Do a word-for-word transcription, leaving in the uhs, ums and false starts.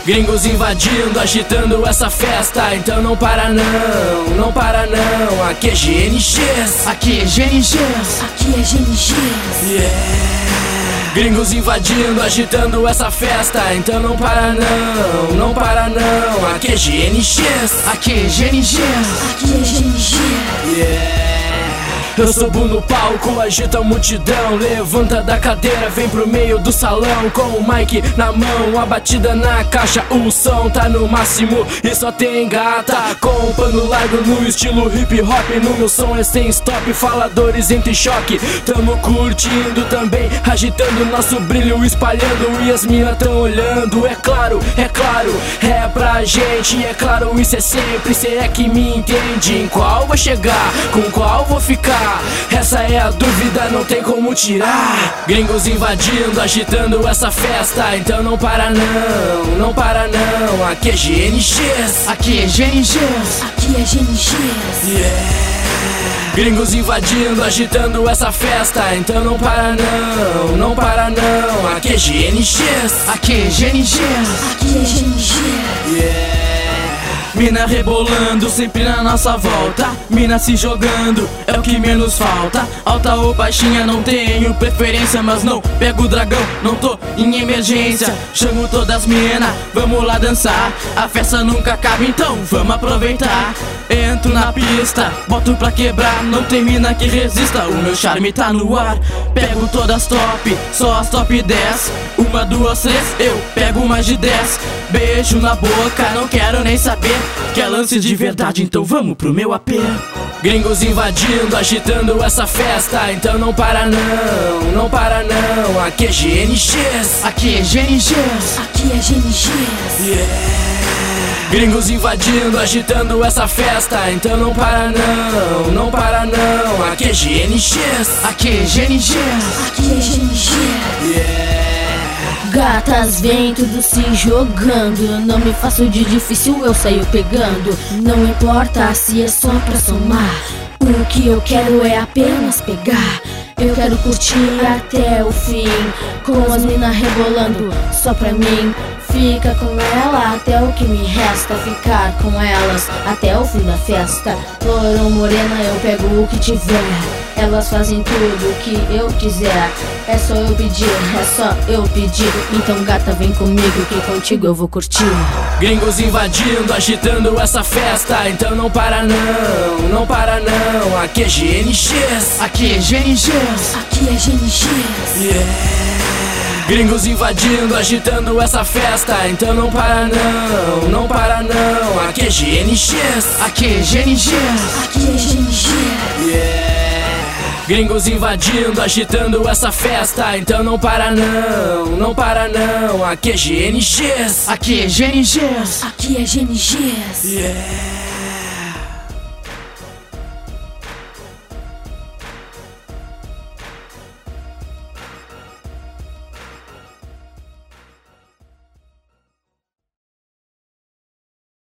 Gringos invadindo, agitando essa festa. Então não para não, não para não. Aqui é G N X, aqui é G N X, aqui é G N X. Yeah. Gringos invadindo, agitando essa festa. Então não para não, não para não. Aqui é G N X, aqui é G N X, aqui é G N X. Yeah. Eu subo no palco, agito a multidão. Levanta da cadeira, vem pro meio do salão. Com o mic na mão, a batida na caixa. O som tá no máximo e só tem gata. Com o pano largo no estilo hip hop. No meu som é sem stop, faladores entre choque. Tamo curtindo também, agitando nosso brilho, espalhando. E as minas tão olhando, é claro, é claro. É pra gente, é claro, isso é sempre. Cê é que me entende, em qual vou chegar, com qual vou ficar. Essa é a dúvida, não tem como tirar. Gringos invadindo, agitando essa festa. Então não para não, não para não. Aqui é G N X, aqui é G N X, aqui é G N X. Yeah. Gringos invadindo, agitando essa festa. Então não para não, não para não. Aqui é G N X, aqui é G N X, aqui é G N X. Yeah. Mina rebolando, sempre na nossa volta. Mina se jogando, é o que menos falta. Alta ou baixinha, não tenho preferência. Mas não pego o dragão, não tô em emergência. Chamo todas as mina, vamos lá dançar. A festa nunca acaba, então vamos aproveitar. Entro na pista, boto pra quebrar. Não tem mina que resista, o meu charme tá no ar. Pego todas top, só as top dez. Uma, duas, três, eu pego mais de dez. Beijo na boca, não quero nem saber. Quer lance de verdade, então vamos pro meu A P. Gringos invadindo, agitando essa festa. Então não para não, não para não. Aqui é G N X, aqui é G N X, aqui é G N X. Yeah. Gringos invadindo, agitando essa festa. Então não para não, não para não. Aqui é G N X, aqui é G N X, aqui é G N X. Yeah. Gatas vem tudo se jogando. Não me faço de difícil, eu saio pegando. Não importa se é só pra somar. O que eu quero é apenas pegar. Eu quero curtir até o fim, com as minas rebolando só pra mim. Fica com ela até o que me resta. Ficar com elas até o fim da festa. Loura ou morena, eu pego o que tiver. Elas fazem tudo o que eu quiser. É só eu pedir, é só eu pedir. Então gata, vem comigo que contigo eu vou curtir. Gringos invadindo, agitando essa festa. Então não para não, não para não. Aqui é G N X, aqui é G N X, aqui é G N X. Yeah. Gringos invadindo, agitando essa festa. Então não para não, não para não. Aqui é G N X, aqui é G N X, aqui é G N X. Yeah. Gringos invadindo, agitando essa festa. Então não para não, não para não. Aqui é G N X, aqui é G N X, aqui é G N X. Yeah.